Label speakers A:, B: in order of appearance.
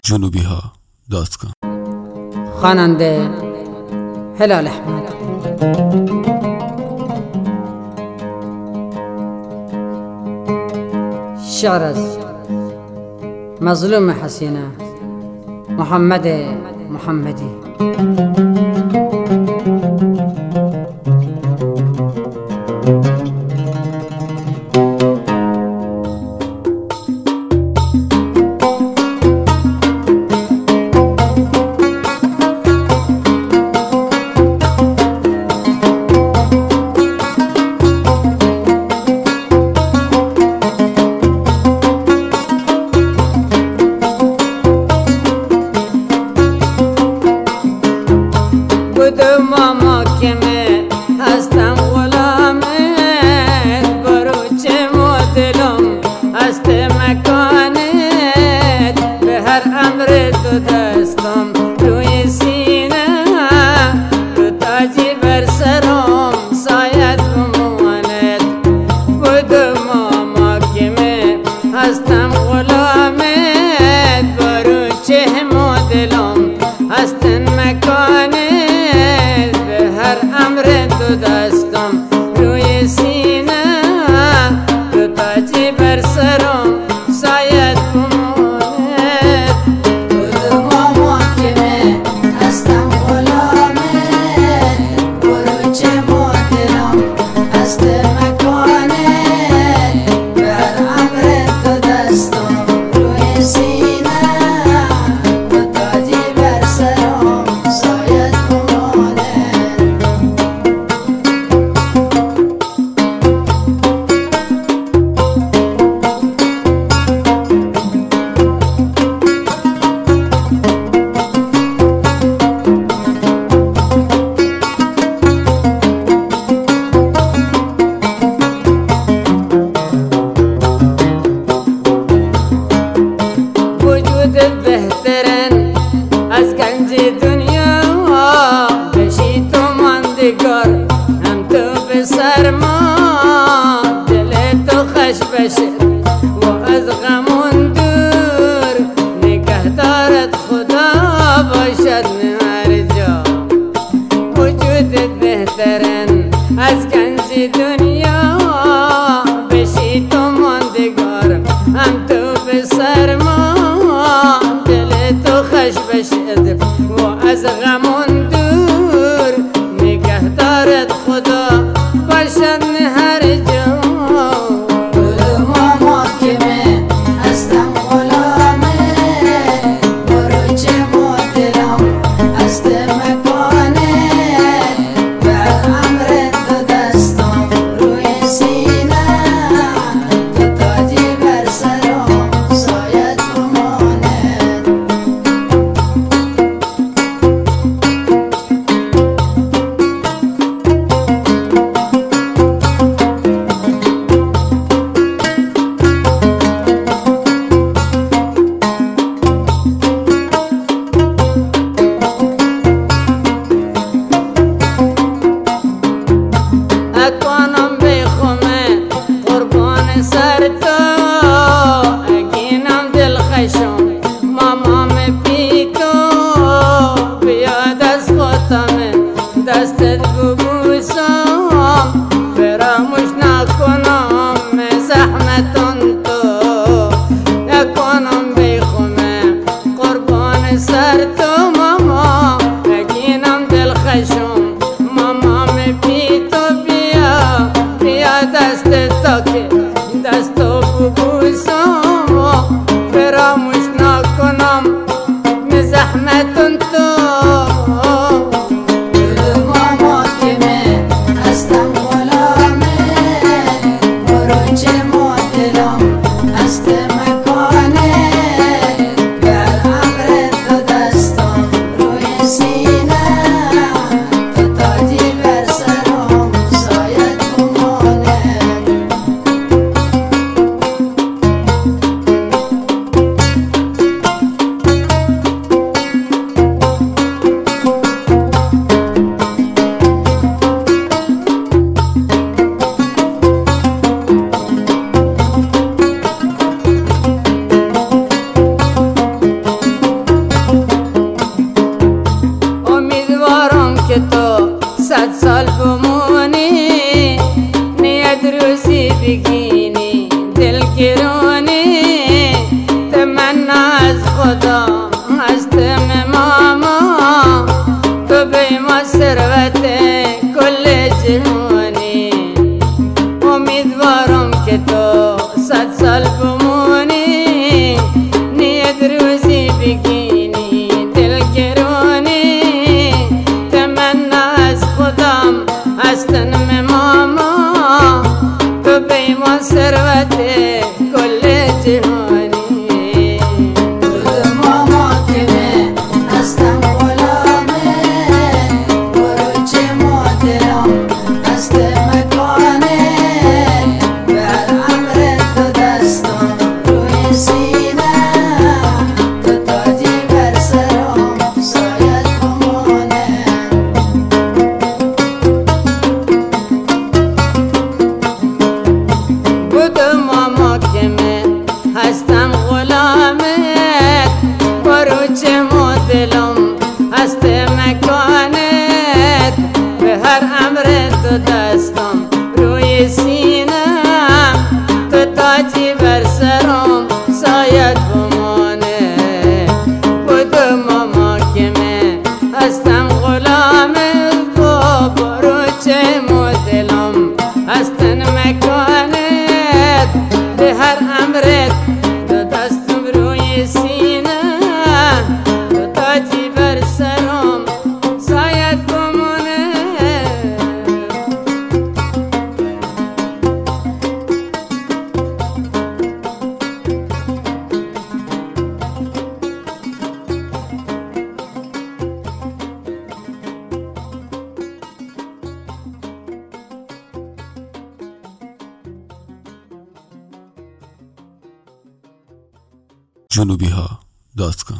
A: جنوبیها.com.
B: خواننده هلال احمد. شعر از مظلوم حسینه محمد محمدی. ماما که من هستم غلامت، برو چه مدلم هست مکانت، به هر امر دو دستم روی سینه، رو تاجی بر سرم سایت بماند. بودو ماما که من هستم غلامت، برو چه مدلم هست مکانت، دستم روی سینه، تو تاجی بر سرم سایت بماند.
C: برو ماما که من هستم غلامت، برو چه مدلم هست مکانت، به هر امر تو دستم روی سینه، تو تاجی بر سرم سایت بماند.
B: بهترین از گنج دنیا بشی تو ماندگار، هم تو به سرما دل تو خوش بشه و از غمون دور، نگه دارد خدا باشد هر جا. وجودت بهترین از گنج دنیا بشی تو ماندگار، هم تو به سرما خوش بشد و از غمون دور، نگه دارد خدا باشد هر جا.
C: برو ماما که من هستم غلامت، برو چه مدلم هست مکانت، به هر امر دو دستم
B: خدا هستم ماما تو بی ما ثروت کل جهانی امیدوارم که تو 100 سال بمونی نیت روزی بگینی دلگرانی تمنا از خودم هستم ماما تو بی ما ثروت کل جهانی هستم غلامت برو چه مدلم هست مکانت به هر امر تو دستم روی سینم تو تاجی بر سرم سایت بمانه بودو ماما که من هستم غلامت برو چه مدلم هست مکانت به هر امرت تو دستم روی سینه تو تاجی بر سرم سایت بمونه
A: جنوبیها.com